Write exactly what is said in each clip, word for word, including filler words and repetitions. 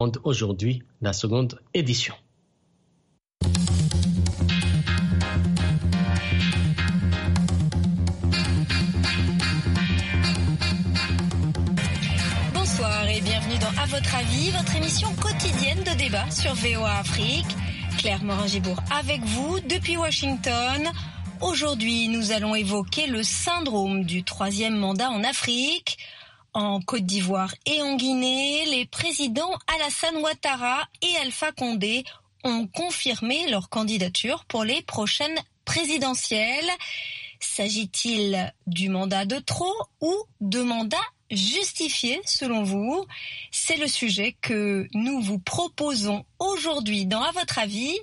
Aujourd'hui, la seconde édition. Bonsoir et bienvenue dans À votre avis, votre émission quotidienne de débat sur V O A Afrique. Claire Morin-Gibourg avec vous depuis Washington. Aujourd'hui, nous allons évoquer le syndrome du troisième mandat en Afrique. En Côte d'Ivoire et en Guinée, les présidents Alassane Ouattara et Alpha Condé ont confirmé leur candidature pour les prochaines présidentielles. S'agit-il du mandat de trop ou de mandat justifié selon vous? C'est le sujet que nous vous proposons aujourd'hui dans À votre avis.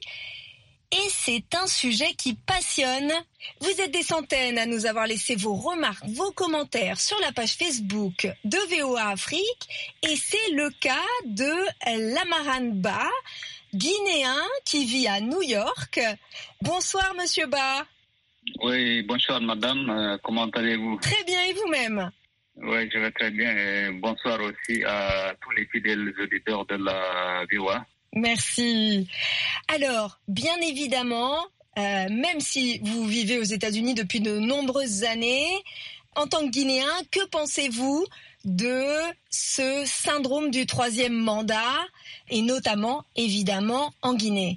Et c'est un sujet qui passionne. Vous êtes des centaines à nous avoir laissé vos remarques, vos commentaires sur la page Facebook de V O A Afrique. Et c'est le cas de Lamarane Ba, guinéen qui vit à New York. Bonsoir Monsieur Ba. Oui, bonsoir madame. Euh, comment allez-vous? Très bien, et vous-même? Oui, je vais très bien. Et bonsoir aussi à tous les fidèles auditeurs de la V O A. Merci. Alors, bien évidemment, euh, même si vous vivez aux États-Unis depuis de nombreuses années, en tant que Guinéen, que pensez-vous de ce syndrome du troisième mandat, et notamment, évidemment, en Guinée?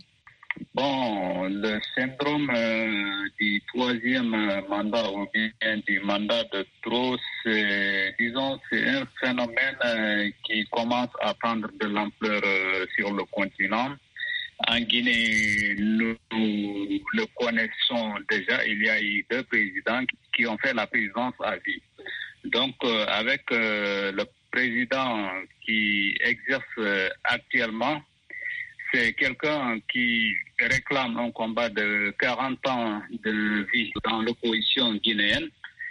Bon, le syndrome euh, du troisième mandat ou bien du mandat de trop, c'est, disons, c'est un phénomène euh, qui commence à prendre de l'ampleur euh, sur le continent. En Guinée, nous, nous le connaissons déjà. Il y a eu deux présidents qui ont fait la présidence à vie. Donc, euh, avec euh, le président qui exerce euh, actuellement, c'est quelqu'un qui réclame un combat de quarante ans de vie dans l'opposition guinéenne.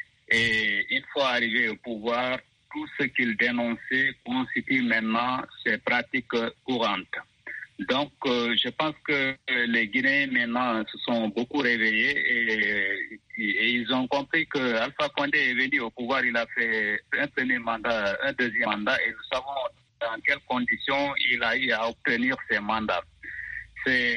Et une fois arrivé au pouvoir, tout ce qu'il dénonçait constitue maintenant ses pratiques courantes. Donc, euh, je pense que les Guinéens maintenant se sont beaucoup réveillés et, et ils ont compris que Alpha Condé est venu au pouvoir. Il a fait un premier mandat, un deuxième mandat, et nous savons dans quelles conditions il a eu à obtenir ces mandats. C'est,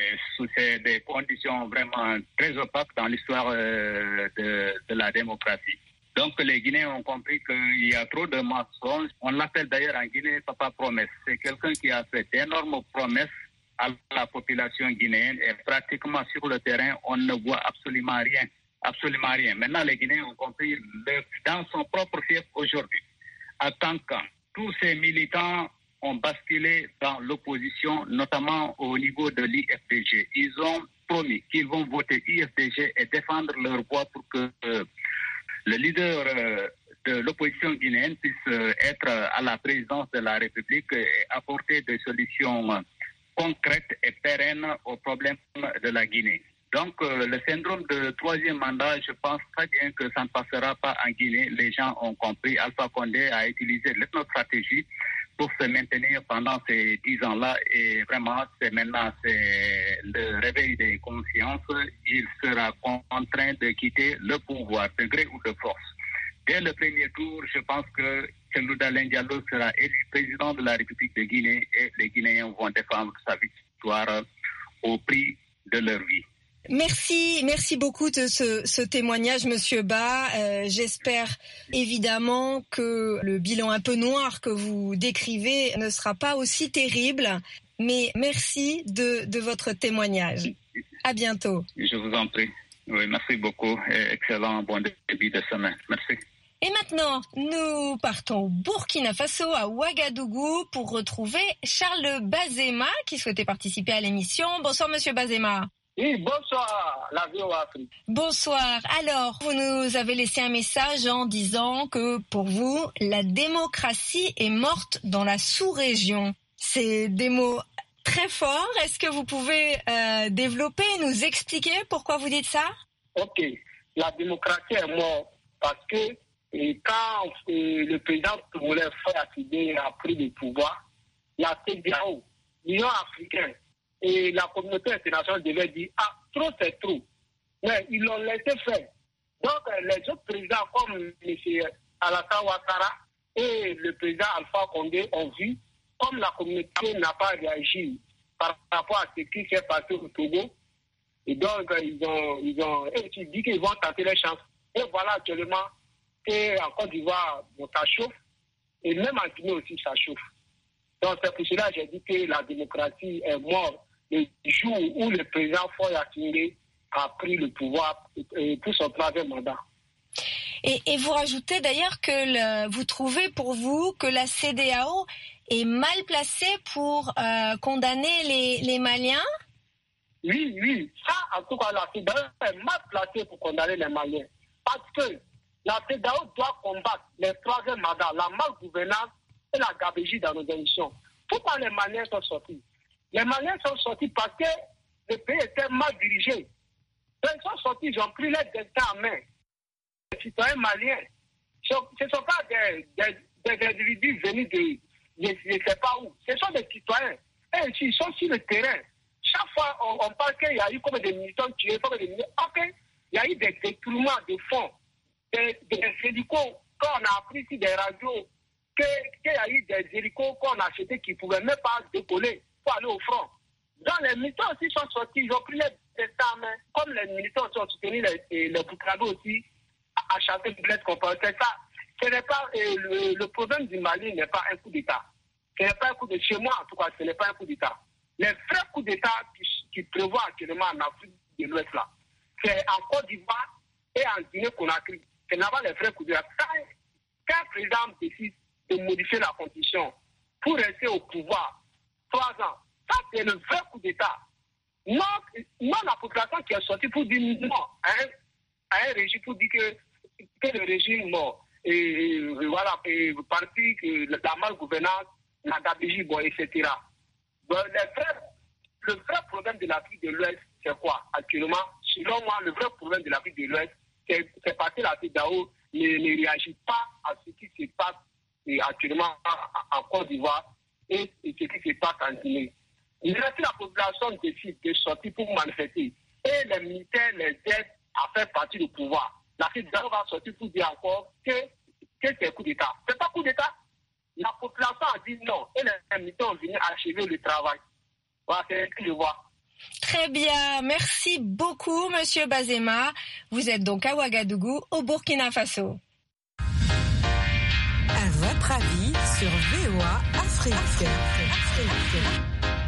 c'est des conditions vraiment très opaques dans l'histoire euh, de, de la démocratie. Donc les Guinéens ont compris qu'il y a trop de mensonges. On l'appelle d'ailleurs en Guinée Papa Promesse. C'est quelqu'un qui a fait d'énormes promesses à la population guinéenne et pratiquement sur le terrain, on ne voit absolument rien. Absolument rien. Maintenant, les Guinéens ont compris le, dans son propre fief aujourd'hui. À Tankan, tous ces militants ont basculé dans l'opposition, notamment au niveau de l'I F D G. Ils ont promis qu'ils vont voter I F D G et défendre leur voix pour que euh, le leader euh, de l'opposition guinéenne puisse euh, être à la présidence de la République et apporter des solutions euh, concrètes et pérennes aux problèmes de la Guinée. Donc, euh, le syndrome de troisième mandat, je pense très bien que ça ne passera pas en Guinée. Les gens ont compris. Alpha Condé a utilisé l'ethnostratégie pour se maintenir pendant ces dix ans-là. Et vraiment, c'est maintenant c'est le réveil des consciences. Il sera contraint de quitter le pouvoir, de gré ou de force. Dès le premier tour, je pense que Cellou Dalein Diallo sera élu président de la République de Guinée et les Guinéens vont défendre sa victoire au prix de leur vie. Merci, merci beaucoup de ce, ce témoignage, Monsieur Ba. Euh, j'espère évidemment que le bilan un peu noir que vous décrivez ne sera pas aussi terrible, mais merci de, de votre témoignage. À bientôt. Je vous en prie. Oui, merci beaucoup et excellent bon début de semaine. Merci. Et maintenant, nous partons au Burkina Faso, à Ouagadougou, pour retrouver Charles Bazema, qui souhaitait participer à l'émission. Bonsoir, Monsieur Bazema. Oui, bonsoir, la V O A Afrique. Bonsoir. Alors, vous nous avez laissé un message en disant que, pour vous, la démocratie est morte dans la sous-région. C'est des mots très forts. Est-ce que vous pouvez euh, développer, nous expliquer pourquoi vous dites ça? Ok. La démocratie est morte parce que et quand euh, le président congolais Faye a pris le pouvoir, la C E D A O, l'Union africaine et la communauté internationale devaient dire « Ah, trop c'est trop ». Mais ils l'ont laissé faire. Donc les autres présidents comme M. Alassane Ouattara et le président Alpha Condé ont vu comme la communauté n'a pas réagi par rapport à ce qui s'est passé au Togo, et donc ils ont, ils ont dit qu'ils vont tenter les chances. Et voilà actuellement qu'en Côte d'Ivoire, bon, ça chauffe, et même en Guinée aussi, ça chauffe. Donc c'est pour cela que j'ai dit que la démocratie est morte le jour où le président Faure Gnassingbé a pris le pouvoir pour son troisième mandat. Et, et vous rajoutez d'ailleurs que le, vous trouvez pour vous que la C E D E A O est mal placée pour euh, condamner les, les Maliens? Oui, oui. Ça, en tout cas, la C E D E A O est mal placée pour condamner les Maliens. Parce que la C E D E A O doit combattre les troisième mandats, la malgouvernance et la gabegie dans nos émissions. Pourquoi les Maliens sont sortis? Les Maliens sont sortis parce que le pays était mal dirigé. Ils sont sortis, ils ont pris leur destin en main. Les citoyens maliens, ce ne sont pas des, des, des individus venus de je ne sais pas où. Ce sont des citoyens. Et ils sont sur le terrain. Chaque fois, on, on parle qu'il y a eu comme des militants tués, comme des militants. Ok, il y a eu des détournements de fonds, des, des hélicos, quand on a appris sur des radios qu'il y a eu des hélicos qu'on a achetés qui ne pouvaient même pas décoller pour aller au front. Donc les militants aussi sont sortis, ils ont pris les destins en main, comme les militants ont soutenu les, les Boukado aussi à chanter de bled comparer. C'est ça. Ce n'est pas, euh, le, le problème du Mali n'est pas un coup d'État. Ce n'est pas un coup de chez moi, en tout cas, ce n'est pas un coup d'État. Les vrais coups d'État qui, qui prévoient actuellement en Afrique de l'Ouest, là, c'est en Côte d'Ivoire et en Guinée-Conakry. C'est là-bas les vrais coups d'État. Quand, quand un président décide de modifier la constitution pour rester au pouvoir trois ans, ça c'est le vrai coup d'État. Non, non la population qui est sortie pour dire non à un, à un régime, pour dire que, que le régime, bon, et, et voilà, et parti, que la malgouvernance, la gabegie, bon, et cetera. Bon, les vrais, le vrai problème de l'Afrique de l'Ouest, c'est quoi actuellement? Selon moi, le vrai problème de l'Afrique de l'Ouest, c'est, c'est parce que la C E D E A O ne, ne réagit pas à ce qui se passe et actuellement en Côte d'Ivoire et, et ce qui se passe en Guinée. Si la population décide de sortir pour manifester et les militaires les aident à faire partie du pouvoir, la C E D E A O va sortir pour dire encore que, que c'est coup d'État. C'est pas coup d'État. La population a dit non et les militaires ont venu achever le travail. Voilà, c'est ce que je vois. Très bien, merci beaucoup Monsieur Bazema. Vous êtes donc à Ouagadougou, au Burkina Faso. À votre avis sur V O A Afrique. Afrique.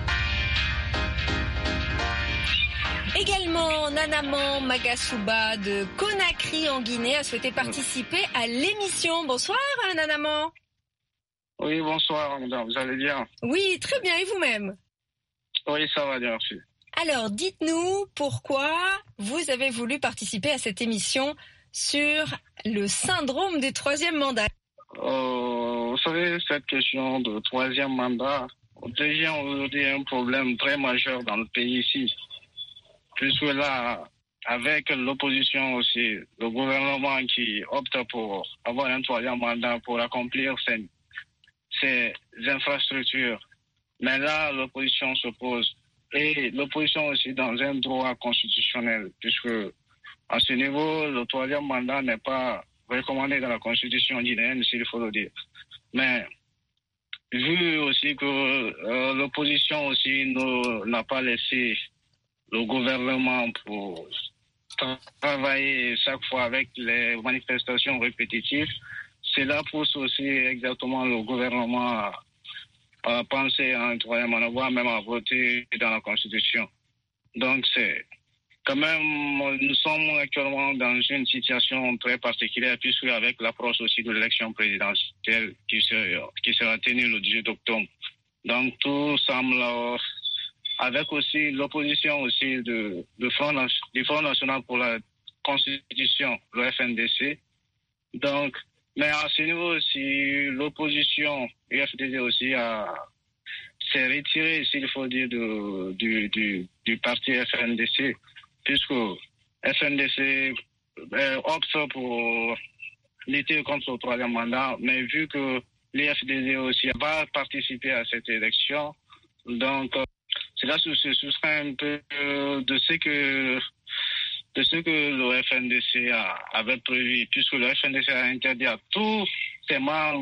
Également, Nanaman Magasuba de Conakry en Guinée a souhaité participer à l'émission. Bonsoir Nanaman. Oui, bonsoir madame, vous allez bien? Oui, très bien, et vous-même? Oui, ça va bien, merci. Alors, dites-nous pourquoi vous avez voulu participer à cette émission sur le syndrome du troisième mandat. Euh, vous savez, cette question de troisième mandat devient aujourd'hui un problème très majeur dans le pays ici. Puisque là, avec l'opposition aussi, le gouvernement qui opte pour avoir un troisième mandat pour accomplir ses, ses infrastructures. Mais là, l'opposition s'oppose. Et l'opposition aussi dans un droit constitutionnel, puisque à ce niveau, le troisième mandat n'est pas recommandé dans la constitution guinéenne, s'il faut le dire. Mais vu aussi que euh, l'opposition aussi ne, n'a pas laissé le gouvernement pour travailler chaque fois avec les manifestations répétitives, cela pousse aussi exactement le gouvernement à, à penser à un troisième mandat, voire même à voter dans la Constitution. Donc c'est quand même, nous sommes actuellement dans une situation très particulière, puisque avec l'approche aussi de l'élection présidentielle qui sera, qui sera tenue le dix-huit octobre. Donc tout semble, avec aussi l'opposition aussi de, de Front, du Front National pour la Constitution, le F N D C. Donc, mais à ce niveau aussi, l'opposition, U F D D aussi, a, s'est retirée, s'il faut dire, de, du, du, du parti F N D C, puisque F N D C euh, opte pour lutter contre le troisième mandat, mais vu que l'U F D D aussi va participer à cette élection, donc euh, cela se soustrait un peu de ce que de ce que le F N D C a, avait prévu, puisque le F N D C a interdit à tous ses membres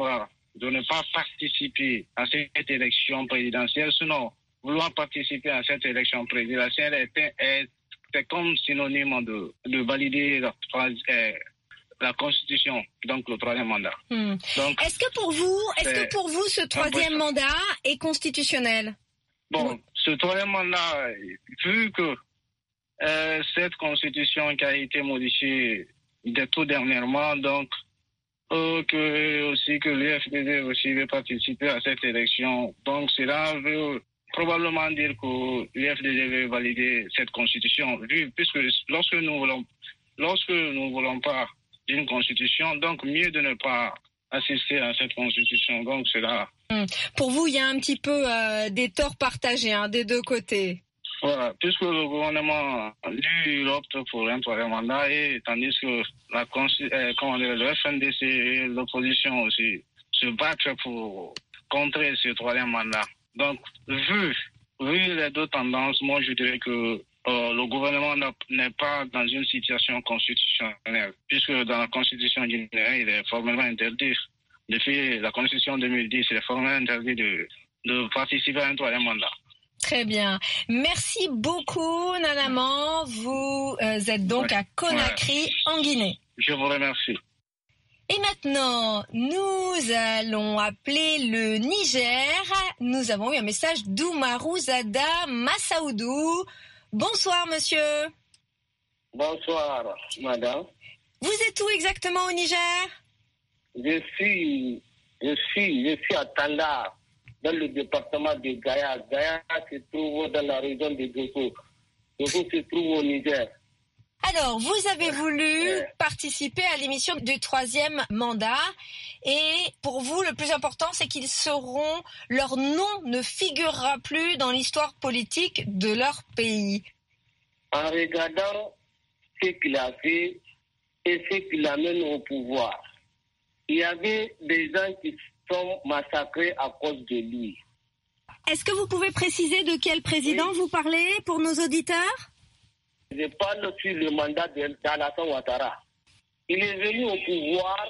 de ne pas participer à cette élection présidentielle. Sinon, vouloir participer à cette élection présidentielle est, est, est comme synonyme de, de valider la, euh, la Constitution, donc le troisième mandat. Hmm. Donc, est-ce que pour vous, est-ce que pour vous, ce troisième mandat est constitutionnel? Bon, oui. Ce troisième mandat, vu que euh, cette Constitution qui a été modifiée de tout dernièrement, donc euh, que aussi que l'U F D D aussi veut participer à cette élection, donc cela veut probablement dire que l'U F D D veut valider cette Constitution, vu puisque lorsque nous voulons, lorsque nous voulons pas d'une Constitution, donc mieux de ne pas assister à cette Constitution. Donc c'est là. Pour vous, il y a un petit peu euh, des torts partagés hein, des deux côtés. Voilà, puisque le gouvernement lui opte pour un troisième mandat et tandis que la euh, comment dire, le F N D C et l'opposition aussi se battent pour contrer ce troisième mandat. Donc vu vu les deux tendances, moi je dirais que Euh, le gouvernement n'est pas dans une situation constitutionnelle, puisque dans la Constitution guinéenne, il est formellement interdit. Depuis la Constitution deux mille dix, il est formellement interdit de, de participer à un troisième mandat. Très bien. Merci beaucoup, Nanaman. Vous euh, êtes donc ouais. à Conakry, ouais. en Guinée. Je vous remercie. Et maintenant, nous allons appeler le Niger. Nous avons eu un message d'Oumarouzada Massaoudou. Bonsoir, monsieur. Bonsoir, madame. Vous êtes où exactement au Niger? Je suis, je suis, je suis à Tanda, dans le département de Gaya. Gaya se trouve dans la région de Dosso. Dosso se trouve au Niger. Alors, vous avez voulu ouais. participer à l'émission du troisième mandat. Et pour vous, le plus important, c'est qu'ils seront, leur nom ne figurera plus dans l'histoire politique de leur pays. En regardant ce qu'il a fait et ce qu'il amène au pouvoir, il y avait des gens qui sont massacrés à cause de lui. Est-ce que vous pouvez préciser de quel président oui. vous parlez pour nos auditeurs? Je parle sur le mandat d'Alassane Ouattara. Il est venu au pouvoir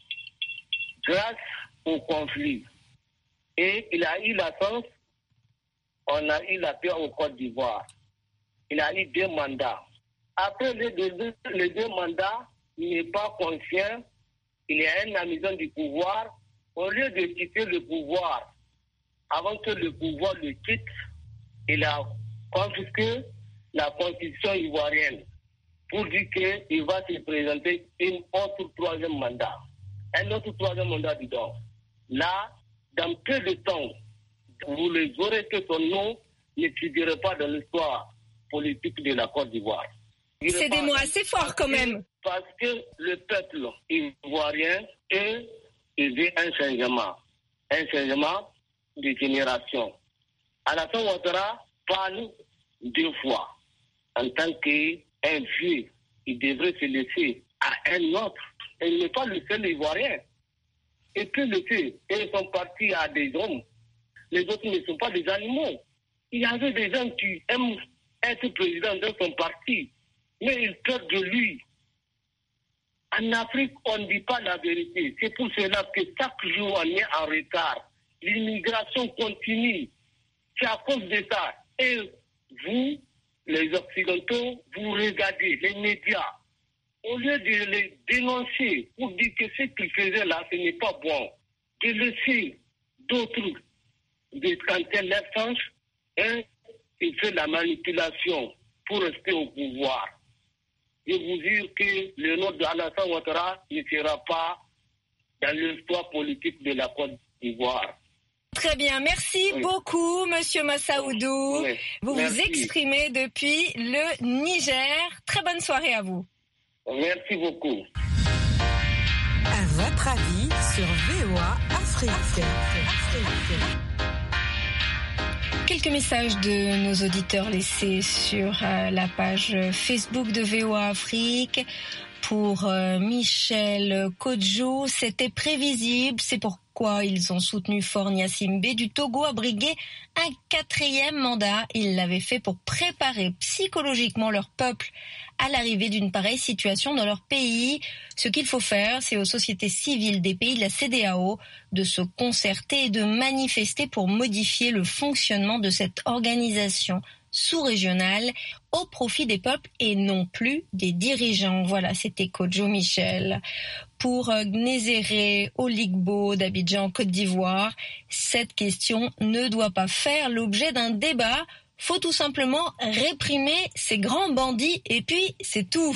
grâce au conflit. Et il a eu la chance, on a eu la paix au Côte d'Ivoire. Il a eu deux mandats. Après les deux, les deux mandats, il n'est pas conscient, il est un amusant du pouvoir. Au lieu de quitter le pouvoir, avant que le pouvoir le quitte, il a confisqué la constitution ivoirienne pour dire qu'il va se présenter un autre troisième mandat. Un autre troisième mandat, disons. Là, dans peu de temps, vous les aurez que son nom ne figure pas dans l'histoire politique de la Côte d'Ivoire. C'est des mots assez forts quand même. Parce que le peuple ivoirien est, est un changement. Un changement de génération. Alassane Ouattara parle deux fois. En tant qu'un vieux, il devrait se laisser à un autre. Il n'est pas le seul Ivoirien. Et puis le fait, ils sont partis à des hommes. Les autres ne sont pas des animaux. Il y avait des gens qui aiment être président de son parti, mais ils perdent de lui. En Afrique, on ne dit pas la vérité. C'est pour cela que chaque jour, on est en retard. L'immigration continue. C'est à cause de ça. Et vous, les Occidentaux, vous regardez les médias, au lieu de les dénoncer pour dire que ce qu'ils faisaient là, ce n'est pas bon, de laisser d'autres, de canter leur sens, hein, et faire la manipulation pour rester au pouvoir. Je vous dire que le nom d'Alassane Ouattara ne sera pas dans l'histoire politique de la Côte d'Ivoire. Très bien, merci oui. beaucoup, Monsieur Massaoudou. Oui. Vous merci. vous exprimez depuis le Niger. Très bonne soirée à vous. Merci beaucoup. À votre avis sur V O A Afrique. Afrique. Quelques messages de nos auditeurs laissés sur euh, la page Facebook de V O A Afrique. pour euh, Michel Kodjo, c'était prévisible, c'est pourquoi ils ont soutenu Faure Gnassingbé du Togo à briguer un quatrième mandat. Ils l'avaient fait pour préparer psychologiquement leur peuple à l'arrivée d'une pareille situation dans leur pays. Ce qu'il faut faire, c'est aux sociétés civiles des pays de la C E D E A O de se concerter et de manifester pour modifier le fonctionnement de cette organisation sous-régionale au profit des peuples et non plus des dirigeants. Voilà, c'était Kodjo Michel. Pour Gnezéré Oligbo d'Abidjan, Côte d'Ivoire, cette question ne doit pas faire l'objet d'un débat. Faut tout simplement réprimer ces grands bandits et puis c'est tout.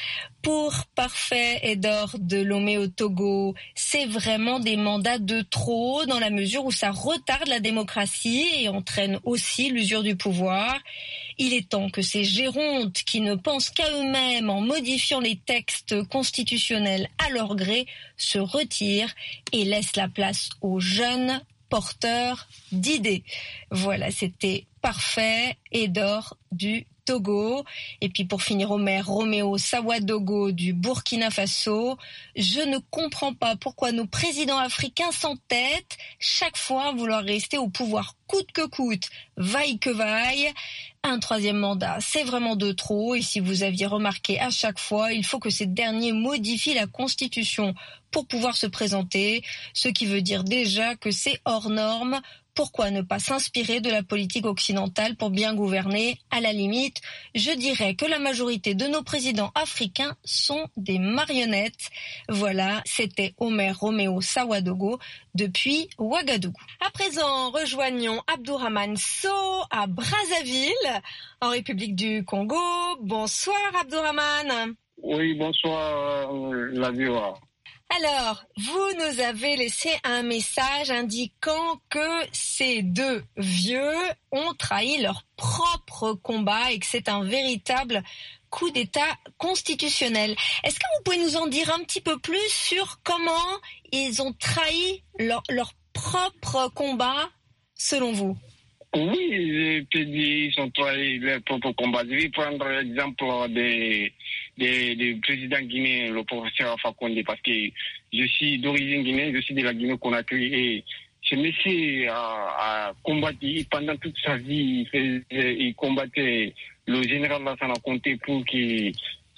Pour Parfait Edor de Lomé au Togo, c'est vraiment des mandats de trop dans la mesure où ça retarde la démocratie et entraîne aussi l'usure du pouvoir. Il est temps que ces gérontes qui ne pensent qu'à eux-mêmes en modifiant les textes constitutionnels à leur gré se retirent et laissent la place aux jeunes porteurs d'idées. Voilà, c'était Parfait Edor du Togo. Et puis pour finir, Omer Roméo Sawadogo du Burkina Faso. Je ne comprends pas pourquoi nos présidents africains s'entêtent chaque fois à vouloir rester au pouvoir coûte que coûte, vaille que vaille. Un troisième mandat, c'est vraiment de trop. Et si vous aviez remarqué à chaque fois, il faut que ces derniers modifient la Constitution pour pouvoir se présenter, ce qui veut dire déjà que c'est hors norme. Pourquoi ne pas s'inspirer de la politique occidentale pour bien gouverner? À la limite, je dirais que la majorité de nos présidents africains sont des marionnettes. Voilà, c'était Omer Roméo Sawadogo depuis Ouagadougou. À présent, rejoignons Abdourahmane Sow à Brazzaville, en République du Congo. Bonsoir Abdourahmane. Oui, bonsoir euh, la V O A. Alors, vous nous avez laissé un message indiquant que ces deux vieux ont trahi leur propre combat et que c'est un véritable coup d'État constitutionnel. Est-ce que vous pouvez nous en dire un petit peu plus sur comment ils ont trahi leur, leur propre combat, selon vous? Oui, je peux dire ils ont trahi leur propre combat. Je vais prendre l'exemple des, des, des présidents guinéens, le professeur Alpha Condé, parce que je suis d'origine guinéenne, je suis de la Guinée-Conakry et ce monsieur a, a combattu pendant toute sa vie, il, faisait, il combattait le général Lassana Conté pour que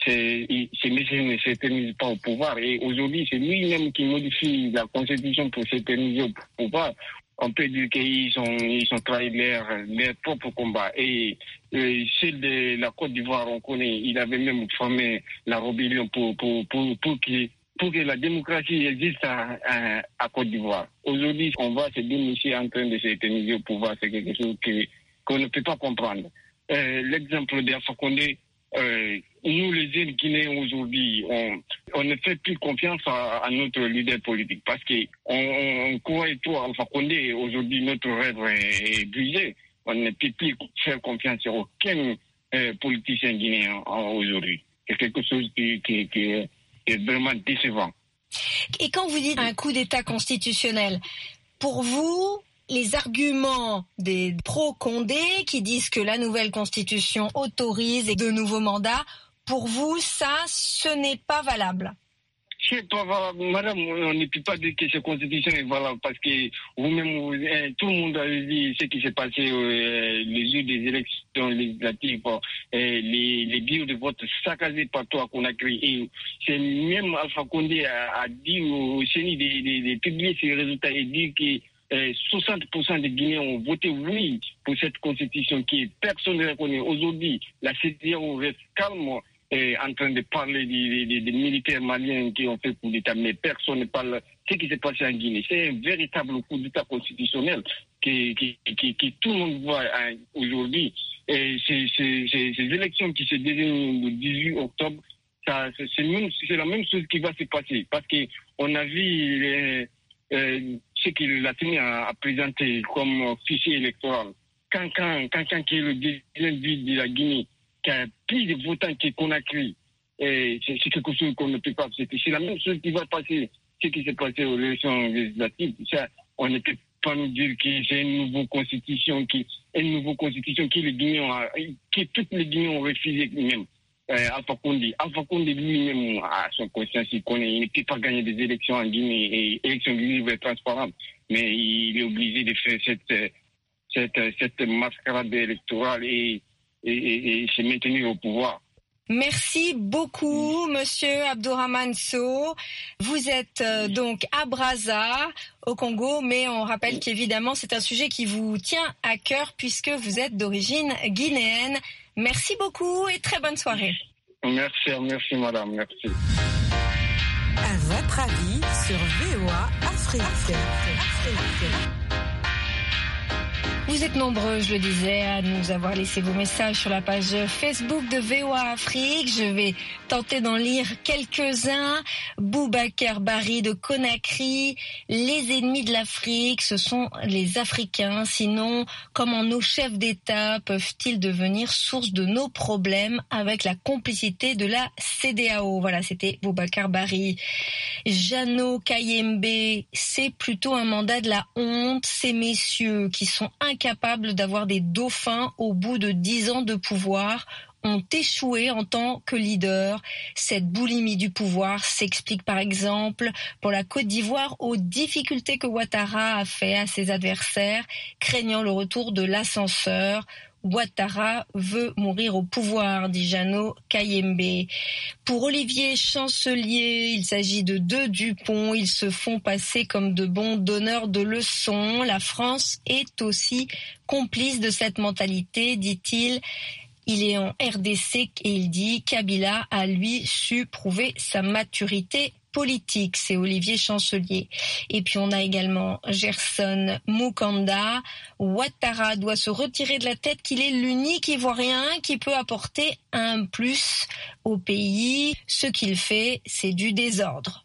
ce monsieur ne s'éternise pas au pouvoir. Et aujourd'hui, c'est lui-même qui modifie la constitution pour s'éterniser au pouvoir. On peut dire qu'ils ont, ils ont trahi leur, leur propre combat. Et euh, celle de la Côte d'Ivoire, on connaît, il avait même formé la rébellion pour, pour, pour, pour, que, pour que la démocratie existe à, à, à Côte d'Ivoire. Aujourd'hui, on voit ces deux messieurs en train de s'éterniser au pouvoir. C'est quelque chose que, qu'on ne peut pas comprendre. Euh, l'exemple d'Alpha Condé, euh, nous, les jeunes Guinéens aujourd'hui, on, on ne fait plus confiance à, à notre leader politique parce qu'on on croit tout à Alpha Condé. Aujourd'hui, notre rêve est brisé. On ne peut plus faire confiance à aucun euh, politicien guinéen aujourd'hui. C'est quelque chose qui, qui, qui est vraiment décevant. Et quand vous dites un coup d'État constitutionnel, pour vous, les arguments des pro-Condé qui disent que la nouvelle constitution autorise de nouveaux mandats, pour vous, ça, ce n'est pas valable? C'est pas valable, madame, on ne peut pas dire que cette constitution est valable parce que vous-même, vous, eh, tout le monde a dit ce qui s'est passé euh, les jours des élections législatives, euh, les, les bureaux de vote saccagés partout à Conakry. Et c'est même Alpha Condé a, a dit au C N I de, de, de publier ses résultats et dire que Euh, soixante pour cent des Guinéens ont voté oui pour cette constitution qui personne ne reconnaît. Aujourd'hui, la C D A O reste calme euh, en train de parler des, des, des militaires maliens qui ont fait coup d'État, mais personne ne parle de ce qui s'est passé en Guinée. C'est un véritable coup d'État constitutionnel qui, qui, qui, qui tout le monde voit hein, aujourd'hui. Et c'est, c'est, c'est, ces élections qui se déroulent le dix-huit octobre, ça, c'est, c'est, même, c'est la même chose qui va se passer parce qu'on a vu les, euh, ce qu'il a tenu à, à présenter comme fichier électoral. Quand quelqu'un qui est le deuxième ville de la Guinée, qui a plus de votants que Conakry, et c'est, c'est quelque chose qu'on ne peut pas accepter. C'est la même chose qui va passer, ce qui s'est passé aux élections législatives. Ça, on ne peut pas nous dire que c'est une nouvelle constitution, qui, une nouvelle constitution que les Guinéens, que toutes les Guinéens ont refusé même. euh, Alpha Condé. Alpha Condé lui-même, à son conscience, il connaît, il ne peut pas gagner des élections en Guinée, et élections libres et transparentes, mais il est obligé de faire cette, cette, cette mascarade électorale et, et, et, et se maintenir au pouvoir. Merci beaucoup, Monsieur Abdourahmane Sow. Vous êtes euh, donc à Brazza, au Congo, mais on rappelle qu'évidemment, c'est un sujet qui vous tient à cœur puisque vous êtes d'origine guinéenne. Merci beaucoup et très bonne soirée. Merci, merci madame, merci. À votre avis sur V O A Afrique. Afrique. Vous êtes nombreux, je le disais, à nous avoir laissé vos messages sur la page Facebook de V O A Afrique. Je vais tenter d'en lire quelques-uns. Boubacar Bari de Conakry. Les ennemis de l'Afrique, ce sont les Africains. Sinon, comment nos chefs d'État peuvent-ils devenir source de nos problèmes avec la complicité de la C D A O? Voilà, c'était Boubacar Bari. Jeannot Kayembe, c'est plutôt un mandat de la honte. Ces messieurs qui sont incapables d'avoir des dauphins au bout de dix ans de pouvoir ont échoué en tant que leader. Cette boulimie du pouvoir s'explique par exemple pour la Côte d'Ivoire aux difficultés que Ouattara a fait à ses adversaires, craignant le retour de l'ascenseur. Ouattara veut mourir au pouvoir, dit Jeannot Kayembe. Pour Olivier Chancelier, il s'agit de deux Dupont. Ils se font passer comme de bons donneurs de leçons. La France est aussi complice de cette mentalité, dit-il. Il est en R D C et il dit Kabila a lui su prouver sa maturité politique, c'est Olivier Chancelier. Et puis on a également Gerson Mukanda. Ouattara doit se retirer de la tête qu'il est l'unique Ivoirien qui peut apporter un plus au pays. Ce qu'il fait, c'est du désordre.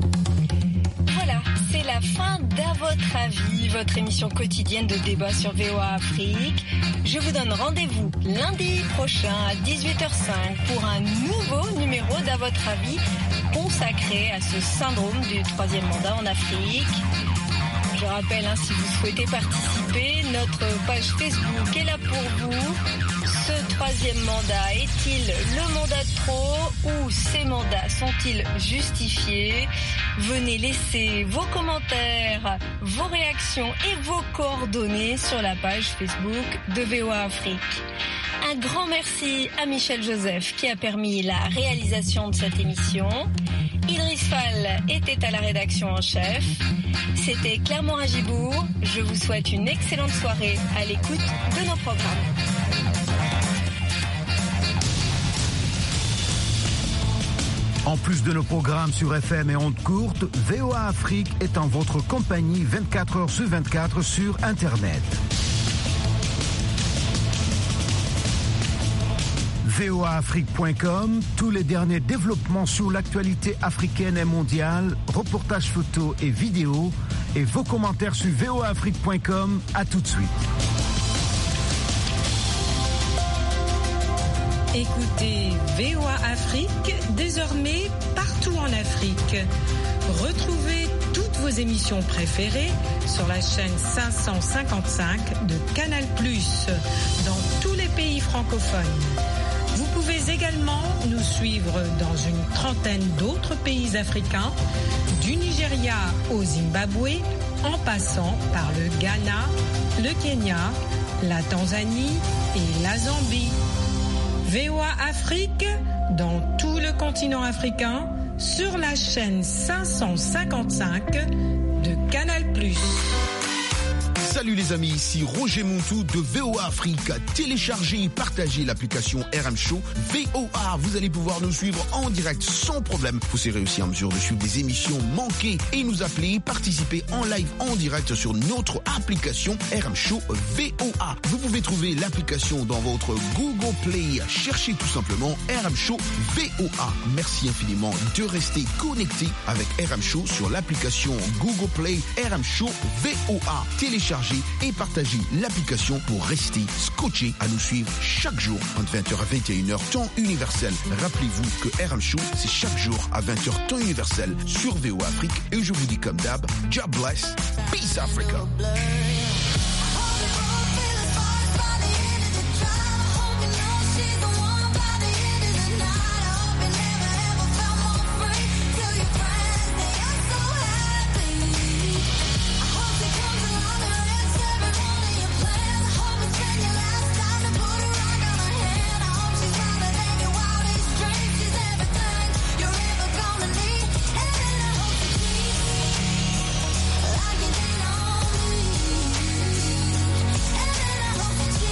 Voilà, c'est la fin d'À votre avis, votre émission quotidienne de débat sur V O A Afrique. Je vous donne rendez-vous lundi prochain à dix-huit heures cinq pour un nouveau numéro d'À votre avis consacré à ce syndrome du troisième mandat en Afrique. Je rappelle, hein, si vous souhaitez participer, notre page Facebook est là pour vous. Ce troisième mandat est-il le mandat de trop ou ces mandats sont-ils justifiés? Venez laisser vos commentaires, vos réactions et vos coordonnées sur la page Facebook de V O A Afrique. Un grand merci à Michel Joseph qui a permis la réalisation de cette émission. Idriss Fall était à la rédaction en chef. C'était Claire Morin-Gibourg. Je vous souhaite une excellente soirée à l'écoute de nos programmes. En plus de nos programmes sur F M et ondes courtes, V O A Afrique est en votre compagnie vingt-quatre heures sur vingt-quatre sur Internet. V O A Afrique point com, tous les derniers développements sur l'actualité africaine et mondiale, reportages photos et vidéos, et vos commentaires sur V O A Afrique point com. À tout de suite. Écoutez V O A Afrique, désormais partout en Afrique. Retrouvez toutes vos émissions préférées sur la chaîne cinq cent cinquante-cinq de Canal plus, dans tous les pays francophones. Vous pouvez également nous suivre dans une trentaine d'autres pays africains, du Nigeria au Zimbabwe, en passant par le Ghana, le Kenya, la Tanzanie et la Zambie. V O A Afrique, dans tout le continent africain, sur la chaîne cinq cent cinquante-cinq de Canal plus. Salut les amis, ici Roger Montou de V O A Afrique. Téléchargez et partagez l'application R M Show V O A. Vous allez pouvoir nous suivre en direct sans problème. Vous serez aussi en mesure de suivre des émissions manquées et nous appeler, participer en live en direct sur notre application R M Show V O A. Vous pouvez trouver l'application dans votre Google Play. Cherchez tout simplement R M Show V O A. Merci infiniment de rester connecté avec R M Show sur l'application Google Play R M Show V O A. Téléchargez et partagez l'application pour rester scotché à nous suivre chaque jour entre vingt heures à vingt et une heures temps universel. Rappelez-vous que R M Show, c'est chaque jour à vingt heures temps universel sur V O A Afrique. Et je vous dis comme d'hab, God bless, peace Africa.